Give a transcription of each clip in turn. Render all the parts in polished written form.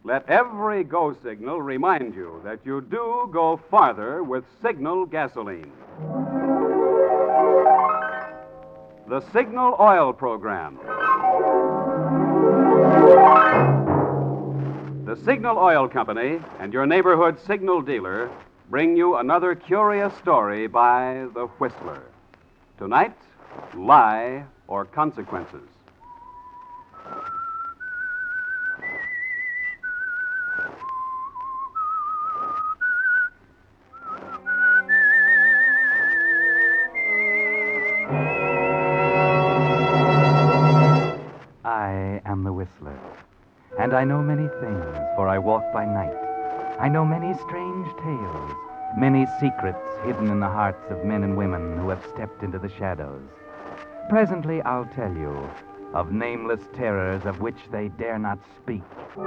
Let every go signal remind you that you do go farther with Signal gasoline. The Signal Oil Program. The Signal Oil Company and your neighborhood Signal dealer bring you another curious story by The Whistler. Tonight, Lie or Consequences. I am the Whistler, and I know many things, for I walk by night. I know many strange tales, many secrets hidden in the hearts of men and women who have stepped into the shadows. Presently I'll tell you of nameless terrors of which they dare not speak.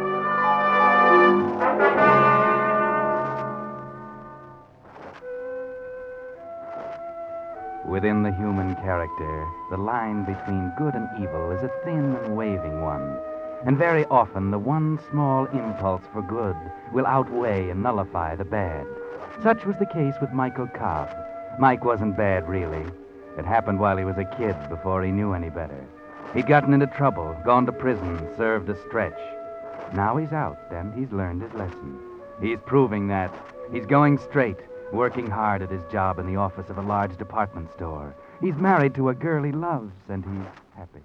Within the human character, the line between good and evil is a thin and waving one. And very often, the one small impulse for good will outweigh and nullify the bad. Such was the case with Michael Cobb. Mike wasn't bad, really. It happened while he was a kid, before he knew any better. He'd gotten into trouble, gone to prison, served a stretch. Now he's out, and he's learned his lesson. He's proving that. He's going straight, working hard at his job in the office of a large department store. He's married to a girl he loves, and he's happy.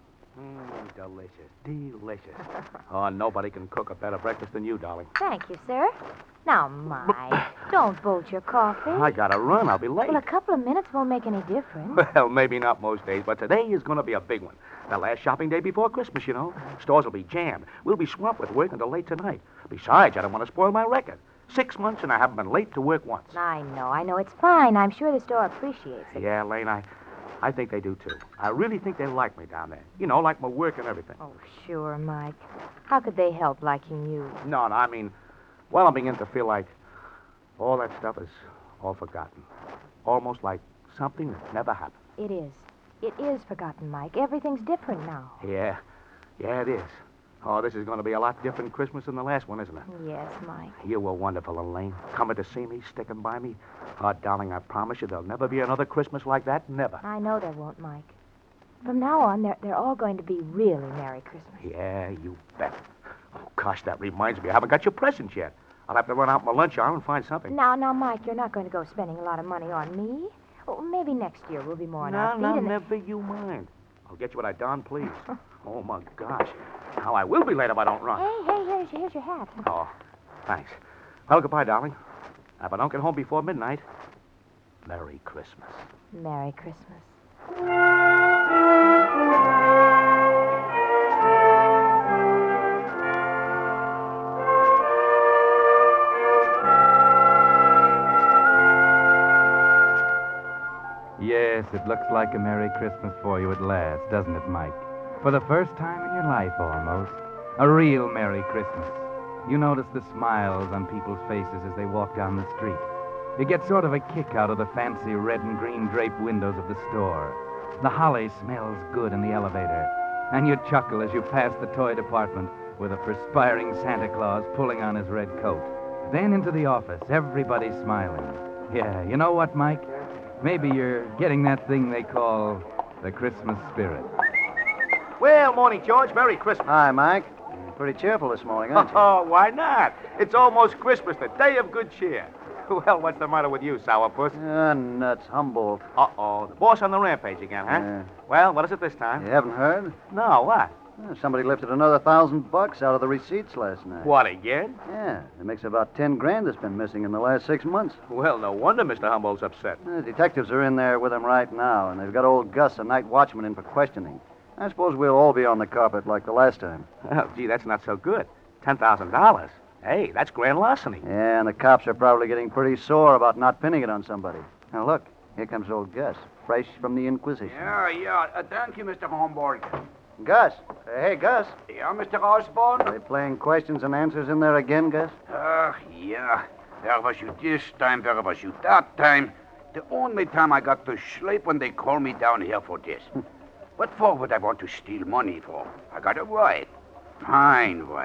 Delicious. Delicious. Oh, nobody can cook a better breakfast than you, darling. Thank you, sir. Now, Mike, don't bolt your coffee. I gotta run. I'll be late. Well, a couple of minutes won't make any difference. Well, maybe not most days, but today is going to be a big one. The last shopping day before Christmas, you know. Stores will be jammed. We'll be swamped with work until late tonight. Besides, I don't want to spoil my record. 6 months and I haven't been late to work once. I know. It's fine. I'm sure the store appreciates it. Yeah, Lane, I think they do, too. I really think they like me down there. You know, like my work and everything. Oh, sure, Mike. How could they help liking you? No, I mean, well, I'm beginning to feel like all that stuff is all forgotten. Almost like something that never happened. It is. It is forgotten, Mike. Everything's different now. Yeah, it is. Oh, this is going to be a lot different Christmas than the last one, isn't it? Yes, Mike. You were wonderful, Elaine. Coming to see me, sticking by me. Oh, darling, I promise you there'll never be another Christmas like that. Never. I know there won't, Mike. From now on, they're all going to be really Merry Christmas. Yeah, you bet. Oh, gosh, that reminds me. I haven't got your presents yet. I'll have to run out my lunch hour and find something. Now, Mike, you're not going to go spending a lot of money on me. Oh, maybe next year we'll be more on our feet. No, never you mind. I'll get you what I darn please. Oh, my gosh. How I will be late if I don't run. Hey, here's your hat. Oh, thanks. Well, goodbye, darling. If I don't get home before midnight, Merry Christmas. Merry Christmas. Yes, it looks like a Merry Christmas for you at last, doesn't it, Mike? For the first time in your life, almost. A real Merry Christmas. You notice the smiles on people's faces as they walk down the street. You get sort of a kick out of the fancy red and green draped windows of the store. The holly smells good in the elevator. And you chuckle as you pass the toy department with a perspiring Santa Claus pulling on his red coat. Then into the office, everybody smiling. Yeah, you know what, Mike? Maybe you're getting that thing they call the Christmas spirit. Well, morning, George. Merry Christmas. Hi, Mike. You're pretty cheerful this morning, aren't you? Oh, why not? It's almost Christmas, the day of good cheer. Well, what's the matter with you, sourpuss? Nuts. Humboldt. Uh-oh. The boss on the rampage again, huh? Yeah. Well, what is it this time? You haven't heard? No, what? Somebody lifted another $1,000 out of the receipts last night. What, again? Yeah. It makes about 10 grand that's been missing in the last 6 months. Well, no wonder Mr. Humboldt's upset. The detectives are in there with him right now, and they've got old Gus, the night watchman, in for questioning. I suppose we'll all be on the carpet like the last time. Oh, gee, that's not so good. $10,000. Hey, that's grand larceny. Yeah, and the cops are probably getting pretty sore about not pinning it on somebody. Now, look, here comes old Gus, fresh from the Inquisition. Yeah. Thank you, Mr. Homburg. Gus. Hey, Gus. Yeah, Mr. Osborne? Are they playing questions and answers in there again, Gus? Yeah. Where was you this time? Where was you that time? The only time I got to sleep when they called me down here for this. What for would I want to steal money for? I got a wife. Fine wife.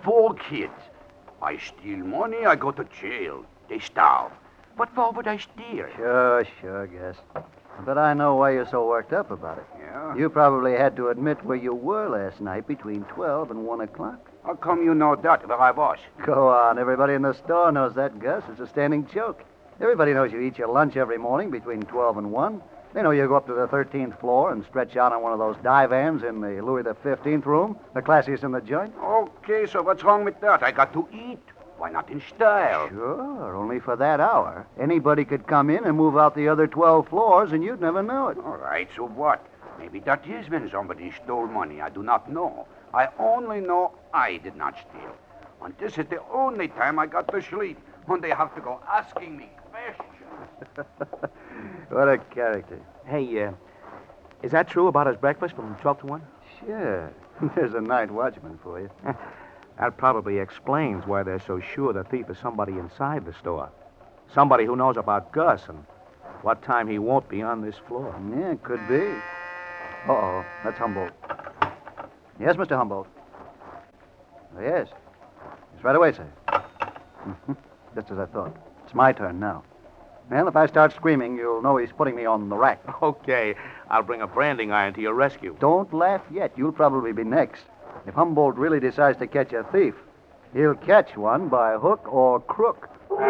4 kids. I steal money, I go to jail. They starve. What for would I steal? Sure, Gus. But I know why you're so worked up about it. Yeah? You probably had to admit where you were last night between 12 and 1 o'clock. How come you know that, where I was? Go on. Everybody in the store knows that, Gus. It's a standing joke. Everybody knows you eat your lunch every morning between 12 and 1. They know you go up to the 13th floor and stretch out on one of those divans in the Louis the 15th room, the classiest in the joint. Okay, so what's wrong with that? I got to eat. Why not in style? Sure, only for that hour. Anybody could come in and move out the other 12 floors, and you'd never know it. All right, so what? Maybe that is when somebody stole money. I do not know. I only know I did not steal. And this is the only time I got to sleep, when they have to go asking me questions. What a character. Hey, is that true about his breakfast from 12 to 1? Sure. There's a night watchman for you. That probably explains why they're so sure the thief is somebody inside the store. Somebody who knows about Gus and what time he won't be on this floor. Yeah, it could be. Uh-oh, that's Humboldt. Yes, Mr. Humboldt. Yes. It's right away, sir. Just as I thought. It's my turn now. Well, if I start screaming, you'll know he's putting me on the rack. Okay, I'll bring a branding iron to your rescue. Don't laugh yet. You'll probably be next. If Humboldt really decides to catch a thief, he'll catch one by hook or crook.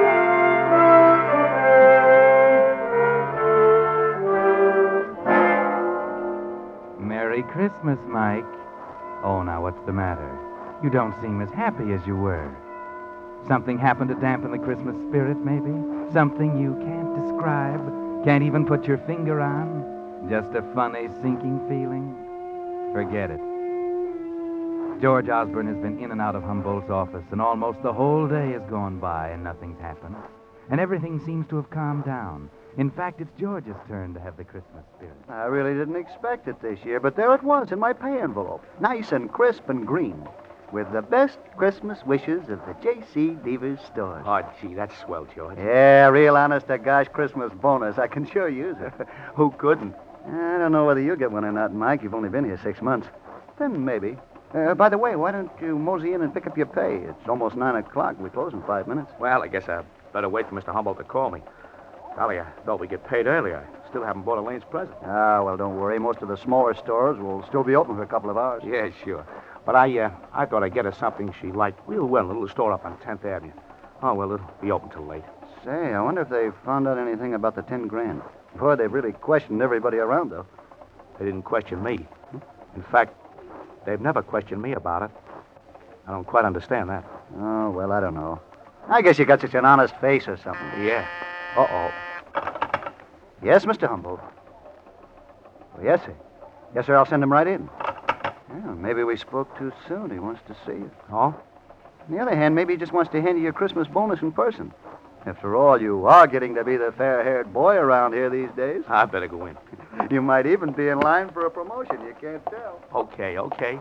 Merry Christmas, Mike. Oh, now, what's the matter? You don't seem as happy as you were. Something happened to dampen the Christmas spirit, maybe? Something you can't describe, can't even put your finger on? Just a funny, sinking feeling? Forget it. George Osborne has been in and out of Humboldt's office, and almost the whole day has gone by, and nothing's happened. And everything seems to have calmed down. In fact, it's George's turn to have the Christmas spirit. I really didn't expect it this year, but there it was in my pay envelope. Nice and crisp and green. With the best Christmas wishes of the J.C. Devers stores. Oh, gee, that's swell, George. Yeah, real honest-to-gosh Christmas bonus. I can sure use it. Who couldn't? I don't know whether you'll get one or not, Mike. You've only been here 6 months. Then maybe. By the way, why don't you mosey in and pick up your pay? It's almost 9 o'clock. We close in 5 minutes. Well, I guess I better wait for Mr. Humboldt to call me. Golly, I thought we'd get paid earlier. I still haven't bought Elaine's present. Ah, well, don't worry. Most of the smaller stores will still be open for a couple of hours. Yeah, sure. But I thought I'd get her something she liked real well, a little store up on 10th Avenue. Oh, well, it'll be open till late. Say, I wonder if they found out anything about the 10 grand. Boy, they've really questioned everybody around, though. They didn't question me. In fact, they've never questioned me about it. I don't quite understand that. Oh, well, I don't know. I guess you got such an honest face or something. Yeah. Uh-oh. Yes, Mr. Humboldt. Well, yes, sir. Yes, sir, I'll send him right in. Well, maybe we spoke too soon. He wants to see you. Oh? On the other hand, maybe he just wants to hand you your Christmas bonus in person. After all, you are getting to be the fair-haired boy around here these days. I better go in. You might even be in line for a promotion. You can't tell. Okay.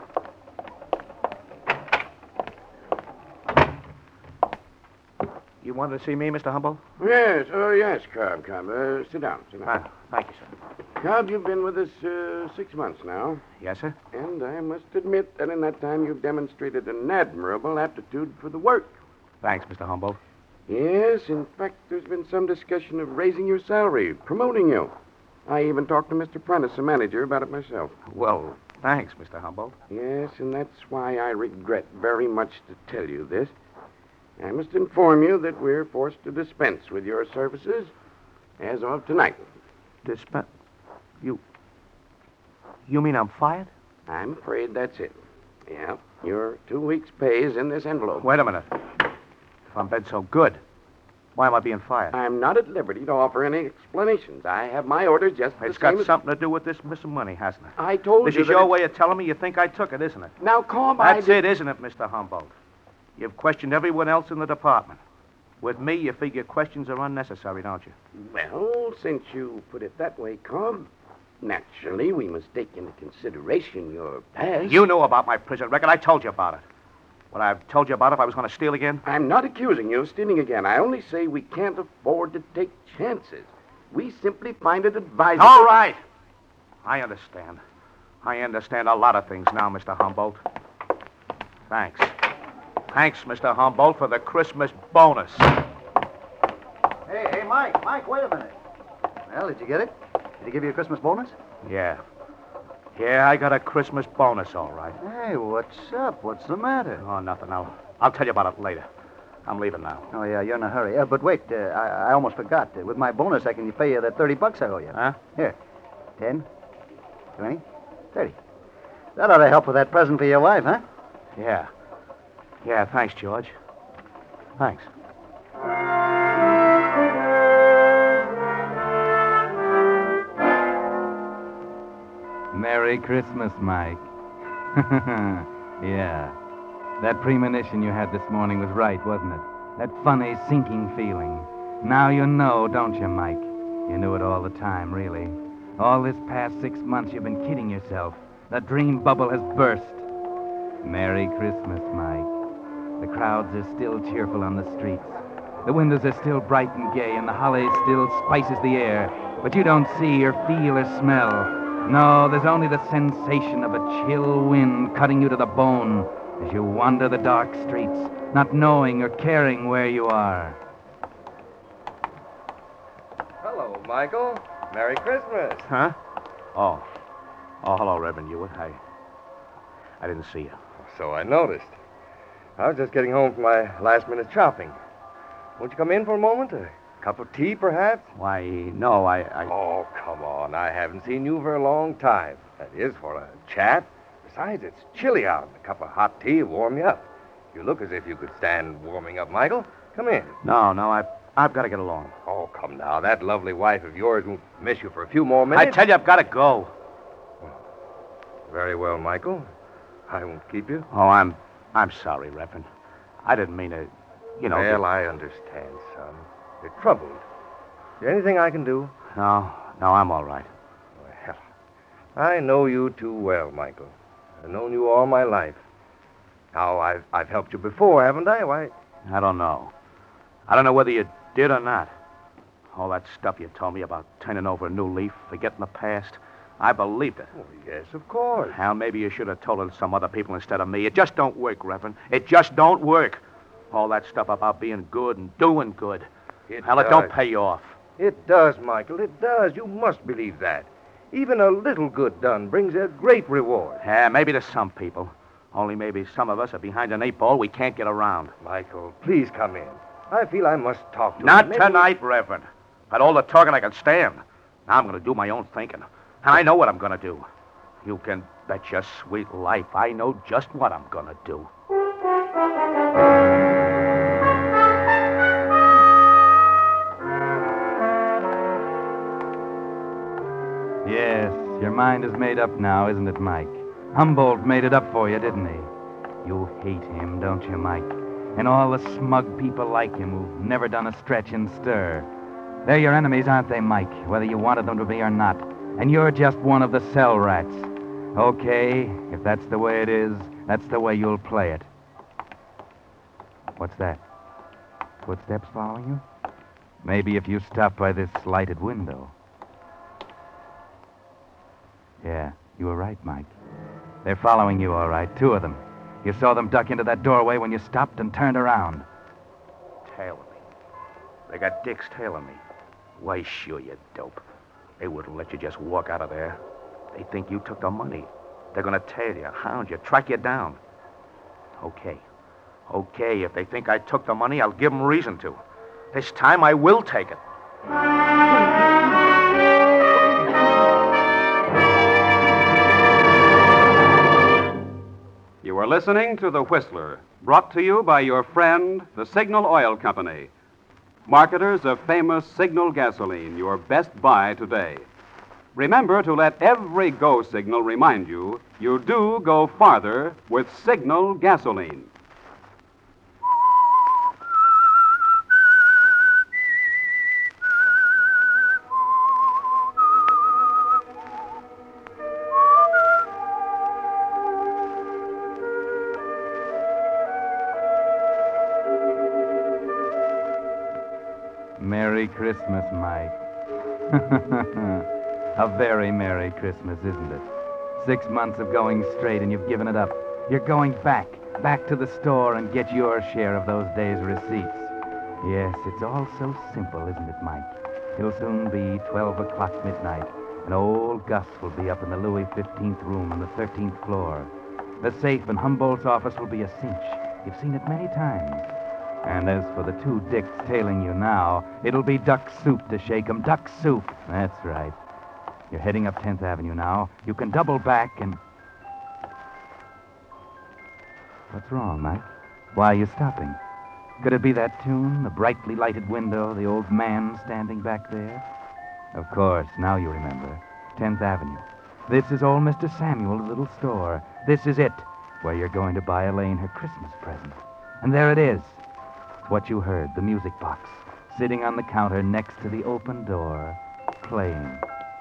You wanted to see me, Mr. Humboldt? Yes, yes, Cobb. Sit down. Thank you, sir. Cobb, you've been with us 6 months now. Yes, sir? And I must admit that in that time you've demonstrated an admirable aptitude for the work. Thanks, Mr. Humboldt. Yes, in fact, there's been some discussion of raising your salary, promoting you. I even talked to Mr. Prentice, the manager, about it myself. Well, thanks, Mr. Humboldt. Yes, and that's why I regret very much to tell you this. I must inform you that we're forced to dispense with your services as of tonight. You mean I'm fired? I'm afraid that's it. Yeah, your 2 weeks' pay is in this envelope. Wait a minute. If I'm been so good, why am I being fired? I'm not at liberty to offer any explanations. I have my orders just the It's same got as... something to do with this missing money, hasn't it? I told This you is that your it- way of telling me you think I took it, isn't it? Now, Cobb, That's it, isn't it, Mr. Humboldt? You've questioned everyone else in the department. With me, you figure questions are unnecessary, don't you? Well, since you put it that way, Cobb, naturally we must take into consideration your past. You knew about my prison record. I told you about it. Would I have told you about it if I was going to steal again? I'm not accusing you of stealing again. I only say we can't afford to take chances. We simply find it advisable... All right. I understand. I understand a lot of things now, Mr. Humboldt. Thanks. Thanks, Mr. Humboldt, for the Christmas bonus. Hey, Mike. Mike, wait a minute. Well, did you get it? Did he give you a Christmas bonus? Yeah. Yeah, I got a Christmas bonus, all right. Hey, what's up? What's the matter? Oh, nothing. I'll tell you about it later. I'm leaving now. Oh, yeah, you're in a hurry. But wait, I almost forgot. With my bonus, I can pay you that $30 I owe you. Huh? Here. 10, 20, 30. That ought to help with that present for your wife, huh? Yeah. Yeah, thanks, George. Thanks. Merry Christmas, Mike. Yeah. That premonition you had this morning was right, wasn't it? That funny, sinking feeling. Now you know, don't you, Mike? You knew it all the time, really. All this past 6 months you've been kidding yourself. The dream bubble has burst. Merry Christmas, Mike. The crowds are still cheerful on the streets. The windows are still bright and gay, and the holly still spices the air. But you don't see or feel or smell. No, there's only the sensation of a chill wind cutting you to the bone as you wander the dark streets, not knowing or caring where you are. Hello, Michael. Merry Christmas. Huh? Oh, hello, Reverend Hewitt. I didn't see you. So I noticed. I was just getting home from my last-minute shopping. Won't you come in for a moment? A cup of tea, perhaps? Why, no, I... Oh, come on. I haven't seen you for a long time. That is, for a chat. Besides, it's chilly out. A cup of hot tea will warm you up. You look as if you could stand warming up, Michael. Come in. No, I've got to get along. Oh, come now. That lovely wife of yours won't miss you for a few more minutes. I tell you, I've got to go. Very well, Michael. I won't keep you. Oh, I'm sorry, Reverend. I didn't mean to, Well, I understand, son. You're troubled. Is there anything I can do? No, I'm all right. Well, I know you too well, Michael. I've known you all my life. Now, I've helped you before, haven't I? Why? I don't know. I don't know whether you did or not. All that stuff you told me about turning over a new leaf, forgetting the past, I believed it. Oh, yes, of course. Hal, maybe you should have told it to some other people instead of me. It just don't work, Reverend. It just don't work. All that stuff about being good and doing good. Hal, it don't pay you off. It does, Michael. It does. You must believe that. Even a little good done brings a great reward. Yeah, maybe to some people. Only maybe some of us are behind an 8-ball we can't get around. Michael, please come in. I feel I must talk to you. Not Maybe- tonight, Reverend. But all the talking I can stand. Now I'm going to do my own thinking. And I know what I'm going to do. You can bet your sweet life I know just what I'm going to do. Yes, your mind is made up now, isn't it, Mike? Humboldt made it up for you, didn't he? You hate him, don't you, Mike? And all the smug people like him who've never done a stretch and stir. They're your enemies, aren't they, Mike? Whether you wanted them to be or not. And you're just one of the cell rats. Okay, if that's the way it is, that's the way you'll play it. What's that? Footsteps following you? Maybe if you stop by this lighted window. Yeah, you were right, Mike. They're following you, all right, 2 of them. You saw them duck into that doorway when you stopped and turned around. Tailing me. They got dicks tailing me. Why, sure, you dope. They wouldn't let you just walk out of there. They think you took the money. They're going to tail you, hound you, track you down. Okay, if they think I took the money, I'll give them reason to. This time I will take it. You are listening to The Whistler, brought to you by your friend, the Signal Oil Company. Marketers of famous Signal gasoline, your best buy today. Remember to let every go signal remind you do go farther with Signal gasoline. Merry Christmas, Mike. A very Merry Christmas, isn't it? 6 months of going straight and you've given it up. You're going back. back to the store and get your share of those days' receipts. Yes, it's all so simple, isn't it, Mike? It'll soon be 12 o'clock midnight, and old Gus will be up in the Louis 15th room on the 13th floor. The safe in Humboldt's office will be a cinch. You've seen it many times. And as for the two dicks tailing you now, it'll be duck soup to shake 'em. Duck soup. That's right. You're heading up 10th Avenue now. You can double back and... What's wrong, Mike? Why are you stopping? Could it be that tune, the brightly lighted window, the old man standing back there? Of course, now you remember. 10th Avenue. This is old Mr. Samuel's little store. This is it, where you're going to buy Elaine her Christmas present. And there it is. It's what you heard, the music box, sitting on the counter next to the open door, playing.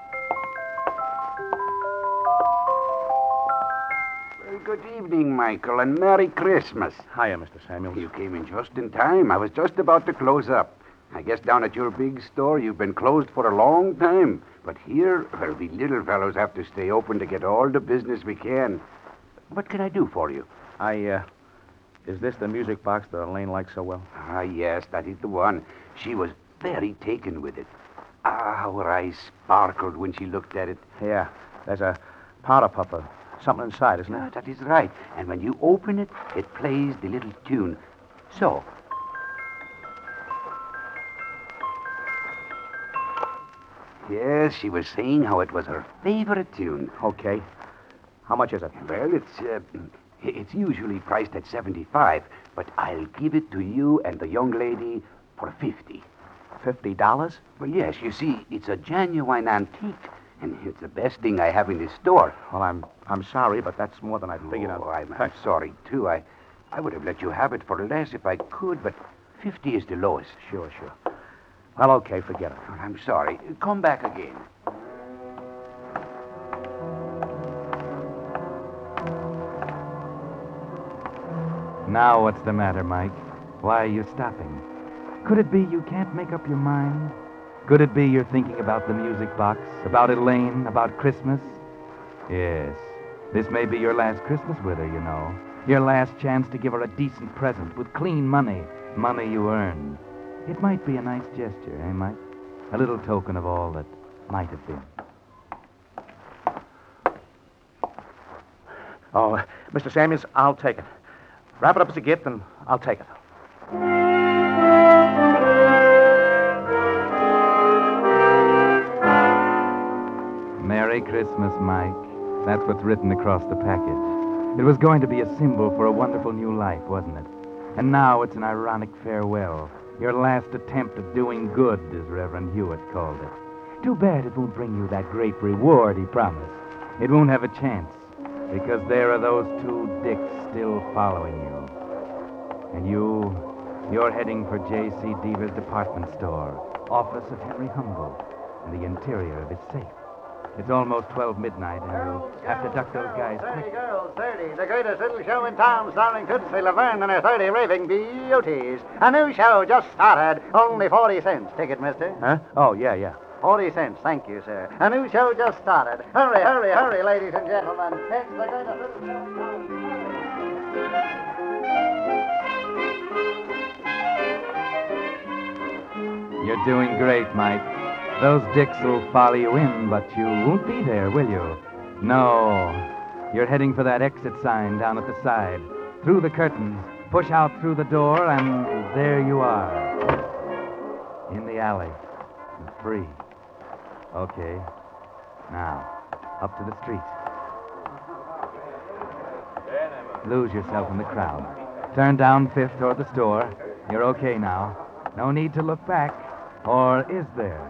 Well, good evening, Michael, and Merry Christmas. Hiya, Mr. Samuels. You came in just in time. I was just about to close up. I guess down at your big store you've been closed for a long time. But here, well, we little fellows have to stay open to get all the business we can. What can I do for you? Is this the music box that Elaine likes so well? Ah, yes, that is the one. She was very taken with it. Ah, how her eyes sparkled when she looked at it. Yeah, there's a powder puff of something inside, isn't Ah, it? that is right. And when you open it, it plays the little tune. So. Yes, she was saying how it was her favorite tune. Okay. How much is it? Well, it's usually priced at 75, but I'll give it to you and the young lady for 50. $50? Well, yes, you see, it's a genuine antique, and it's the best thing I have in this store. Well, I'm sorry, but that's more than I figured out. I'm sorry, too. I would have let you have it for less if I could, but 50 is the lowest. Sure. Well, okay, forget it. Well, I'm sorry. Come back again. Now what's the matter, Mike? Why are you stopping? Could it be you can't make up your mind? Could it be you're thinking about the music box, about Elaine, about Christmas? Yes, this may be your last Christmas with her, you know. Your last chance to give her a decent present with clean money you earned. It might be a nice gesture, eh, Mike? A little token of all that might have been. Oh, Mr. Samuels, I'll take it. Wrap it up as a gift, and I'll take it. Merry Christmas, Mike. That's what's written across the package. It was going to be a symbol for a wonderful new life, wasn't it? And now it's an ironic farewell. Your last attempt at doing good, as Reverend Hewitt called it. Too bad it won't bring you that great reward he promised. It won't have a chance, because there are those two dicks still following you. And you're heading for J.C. Deaver's department store, office of Henry Humboldt, and the interior of his safe. It's almost 12 midnight, and you'll have to duck those guys quick. Girls, 30. The greatest little show in town, starring Tootsie Laverne and her 30 raving beauties. A new show just started. Only 40 cents. Ticket, mister. Huh? Oh, yeah. 40 cents. Thank you, sir. A new show just started. Hurry, ladies and gentlemen. It's the greatest little show in town. You're doing great, Mike. Those dicks will follow you in, but you won't be there, will you? No. You're heading for that exit sign down at the side. Through the curtains, push out through the door, and there you are. In the alley. Free. Okay. Now, up to the street. Lose yourself in the crowd. Turn down Fifth toward the store. You're okay now. No need to look back. Or is there?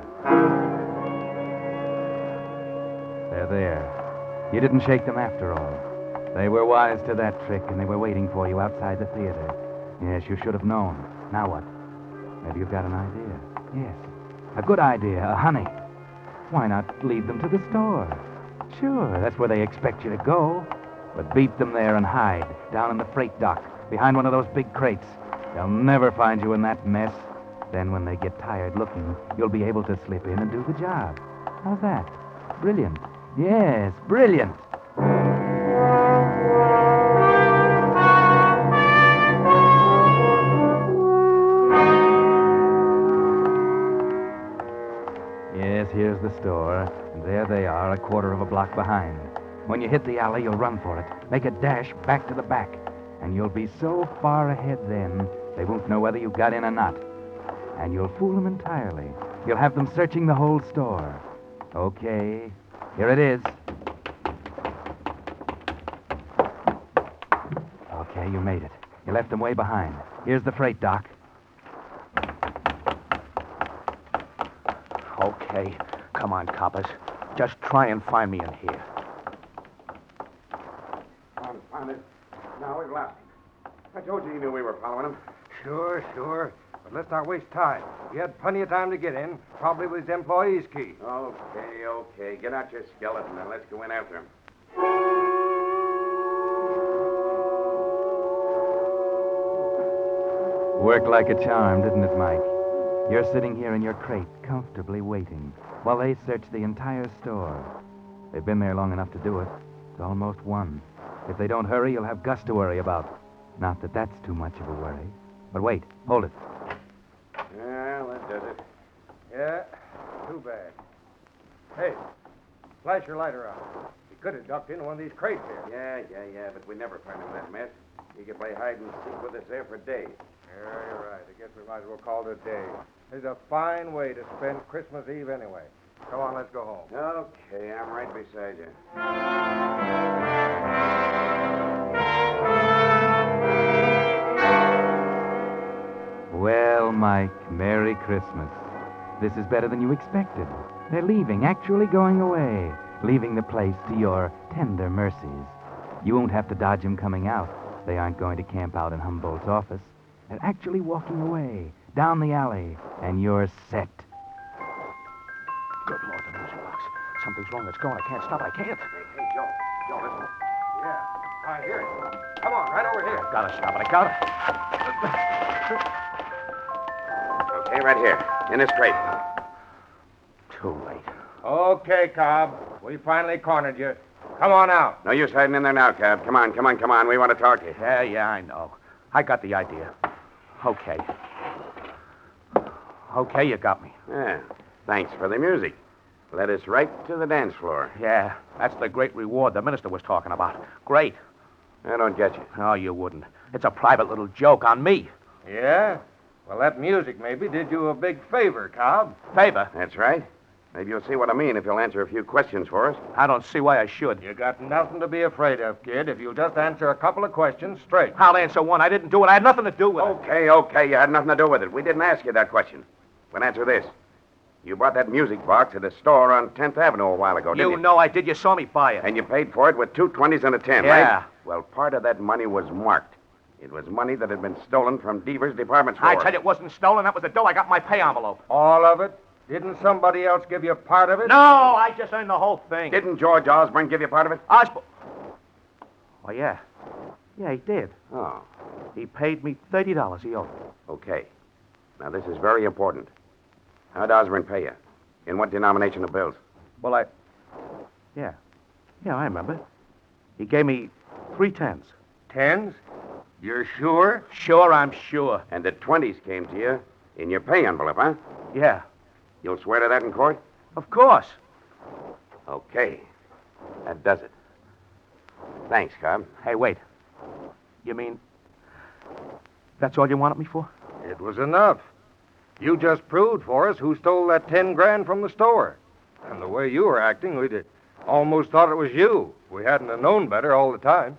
They're there. You didn't shake them after all. They were wise to that trick, and they were waiting for you outside the theater. Yes, you should have known. Now what? Maybe you've got an idea. Yes. A good idea, honey. Why not lead them to the store? Sure, that's where they expect you to go. But beat them there and hide, down in the freight dock, behind one of those big crates. They'll never find you in that mess. Then when they get tired looking, you'll be able to slip in and do the job. How's that? Brilliant. Yes, brilliant. the store, and there they are, a quarter of a block behind. When you hit the alley, you'll run for it. Make a dash back to the back. And you'll be so far ahead then, they won't know whether you got in or not. And you'll fool them entirely. You'll have them searching the whole store. Okay, here it is. Okay, you made it. You left them way behind. Here's the freight, Doc. Okay. Come on, coppers. Just try and find me in here. Found it. Now we've lost him. I told you knew we were following him. Sure. But let's not waste time. We had plenty of time to get in. Probably with his employee's key. Okay. Get out your skeleton and let's go in after him. Worked like a charm, didn't it, Mike? You're sitting here in your crate, comfortably waiting, while they search the entire store. They've been there long enough to do it. It's almost 1. If they don't hurry, you'll have Gus to worry about. Not that that's too much of a worry. But wait, hold it. Well, that does it. Yeah, too bad. Hey, flash your lighter out. We could have ducked into one of these crates here. Yeah, but we never find him in that mess. He could play hide and seek with us there for days. Yeah, you're right. I guess we might as well call it a day. It's a fine way to spend Christmas Eve anyway. Come on, let's go home. Okay, I'm right beside you. Well, Mike, Merry Christmas. This is better than you expected. They're leaving, actually going away, leaving the place to your tender mercies. You won't have to dodge them coming out. They aren't going to camp out in Humboldt's office. They're actually walking away, down the alley, and you're set. Good Lord, the music box. Something's wrong. It's going. I can't stop. I can't. Hey, Joe. Joe, listen. Yeah, I hear it. Come on, right over here. I gotta stop it. I gotta. Okay, right here. In this crate. Too late. Okay, Cobb. We finally cornered you. Come on out. No use hiding in there now, Cab. Come on. We want to talk to you. Yeah, I know. I got the idea. Okay. Okay, you got me. Yeah. Thanks for the music. Led us right to the dance floor. Yeah, that's the great reward the minister was talking about. Great. I don't get you. Oh, you wouldn't. It's a private little joke on me. Yeah? Well, that music maybe did you a big favor, Cobb. Favor? That's right. Maybe you'll see what I mean if you'll answer a few questions for us. I don't see why I should. You got nothing to be afraid of, kid, if you'll just answer a couple of questions straight. I'll answer one. I didn't do it. I had nothing to do with it. Okay. You had nothing to do with it. We didn't ask you that question. But answer this. You bought that music box at a store on 10th Avenue a while ago, didn't you? You know I did. You saw me buy it. And you paid for it with 2 20s and a 10, Yeah. right? Well, part of that money was marked. It was money that had been stolen from Deaver's department store. I tell you, it wasn't stolen. That was the dough. I got my pay envelope. All of it? Didn't somebody else give you part of it? No, I just earned the whole thing. Didn't George Osborne give you part of it? Osborne. Oh, yeah. Yeah, he did. Oh, He paid me $30 he owed. okay. Now, this is very important. How'd Osborne pay you? In what denomination of bills? Well, Yeah, I remember. He gave me 3 tens. Tens? You're sure? Sure, I'm sure. And the 20s came to you in your pay envelope, huh? Yeah, You'll swear to that in court? of course. Okay. That does it. Thanks, Cobb. Hey, wait. You mean that's all you wanted me for? It was enough. You just proved for us who stole that 10 grand from the store. And the way you were acting, we'd almost thought it was you. We hadn't have known better all the time.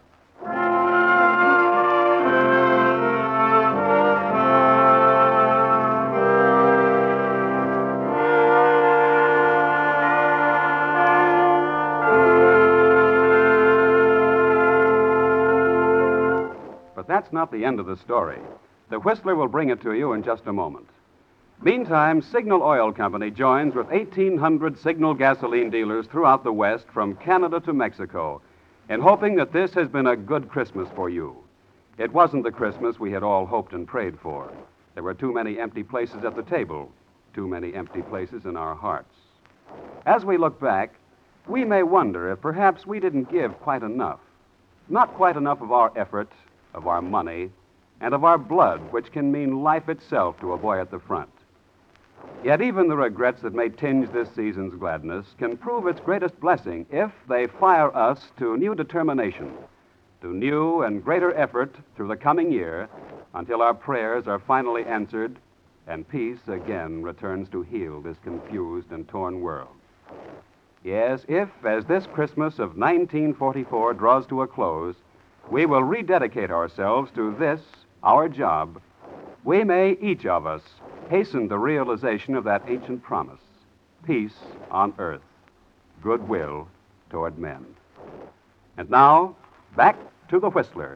But that's not the end of the story. The Whistler will bring it to you in just a moment. Meantime, Signal Oil Company joins with 1,800 Signal gasoline dealers throughout the West from Canada to Mexico in hoping that this has been a good Christmas for you. It wasn't the Christmas we had all hoped and prayed for. There were too many empty places at the table, too many empty places in our hearts. As we look back, we may wonder if perhaps we didn't give quite enough. Not quite enough of our effort, of our money, and of our blood, which can mean life itself to a boy at the front. Yet even the regrets that may tinge this season's gladness can prove its greatest blessing if they fire us to new determination, to new and greater effort through the coming year until our prayers are finally answered and peace again returns to heal this confused and torn world. Yes, if, as this Christmas of 1944 draws to a close, we will rededicate ourselves to this, our job, we may, each of us, hasten the realization of that ancient promise: peace on earth, goodwill toward men. And now, back to the Whistler.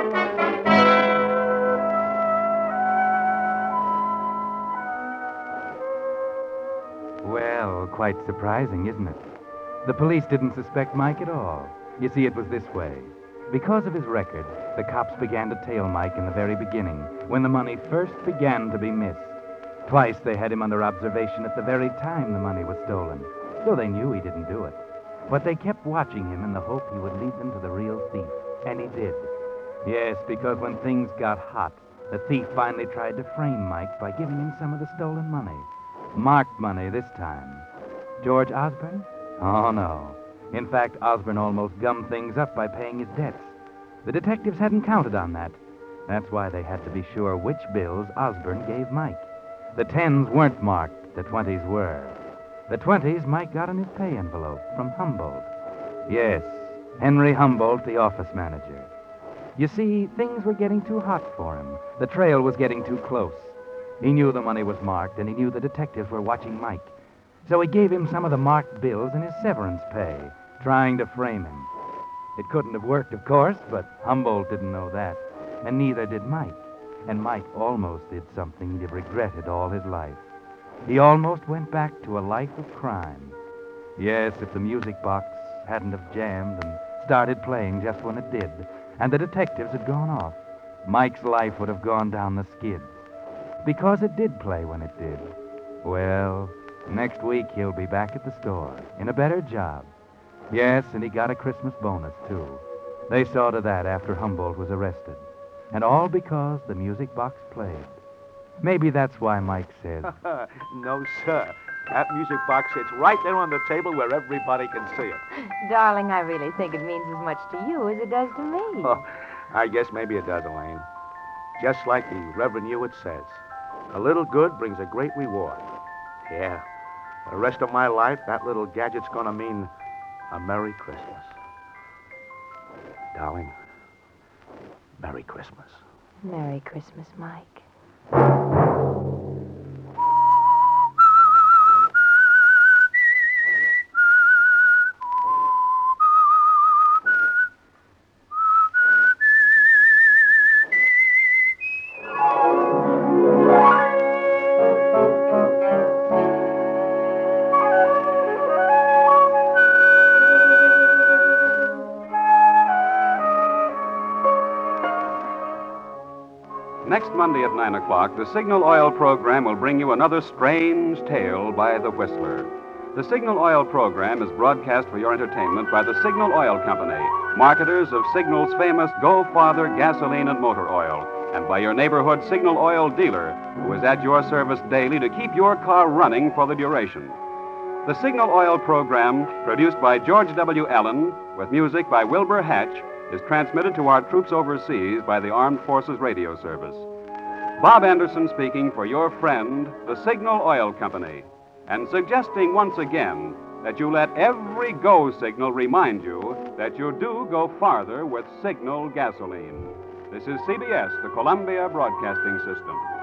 Well, quite surprising, isn't it? The police didn't suspect Mike at all. You see, it was this way. Because of his record, the cops began to tail Mike in the very beginning, when the money first began to be missed. Twice they had him under observation at the very time the money was stolen, though they knew he didn't do it. But they kept watching him in the hope he would lead them to the real thief, and he did. Yes, because when things got hot, the thief finally tried to frame Mike by giving him some of the stolen money. Marked money this time. George Osborne? Oh, no. In fact, Osborne almost gummed things up by paying his debts. The detectives hadn't counted on that. That's why they had to be sure which bills Osborne gave Mike. The 10s weren't marked, the 20s were. The 20s Mike got in his pay envelope from Humboldt. Yes, Henry Humboldt, the office manager. You see, things were getting too hot for him. The trail was getting too close. He knew the money was marked, and he knew the detectives were watching Mike. So he gave him some of the marked bills in his severance pay, trying to frame him. It couldn't have worked, of course, but Humboldt didn't know that, and neither did Mike. And Mike almost did something he'd regretted all his life. He almost went back to a life of crime. Yes, if the music box hadn't have jammed and started playing just when it did, and the detectives had gone off, Mike's life would have gone down the skids. Because it did play when it did. Well, next week he'll be back at the store, in a better job. Yes, and he got a Christmas bonus, too. They saw to that after Humboldt was arrested. And all because the music box played. Maybe that's why Mike said, No, sir. That music box sits right there on the table where everybody can see it. Darling, I really think it means as much to you as it does to me. Oh, I guess maybe it does, Elaine. Just like the Reverend Hewitt says, a little good brings a great reward. Yeah, for the rest of my life, that little gadget's going to mean a Merry Christmas. Darling, Merry Christmas. Merry Christmas, Mike. Next Monday at 9 o'clock, the Signal Oil program will bring you another strange tale by the Whistler. The Signal Oil program is broadcast for your entertainment by the Signal Oil Company, marketers of Signal's famous Go Farther gasoline and motor oil, and by your neighborhood Signal Oil dealer, who is at your service daily to keep your car running for the duration. The Signal Oil program, produced by George W. Allen, with music by Wilbur Hatch, is transmitted to our troops overseas by the Armed Forces Radio Service. Bob Anderson speaking for your friend, the Signal Oil Company, and suggesting once again that you let every go signal remind you that you do go farther with Signal gasoline. This is CBS, the Columbia Broadcasting System.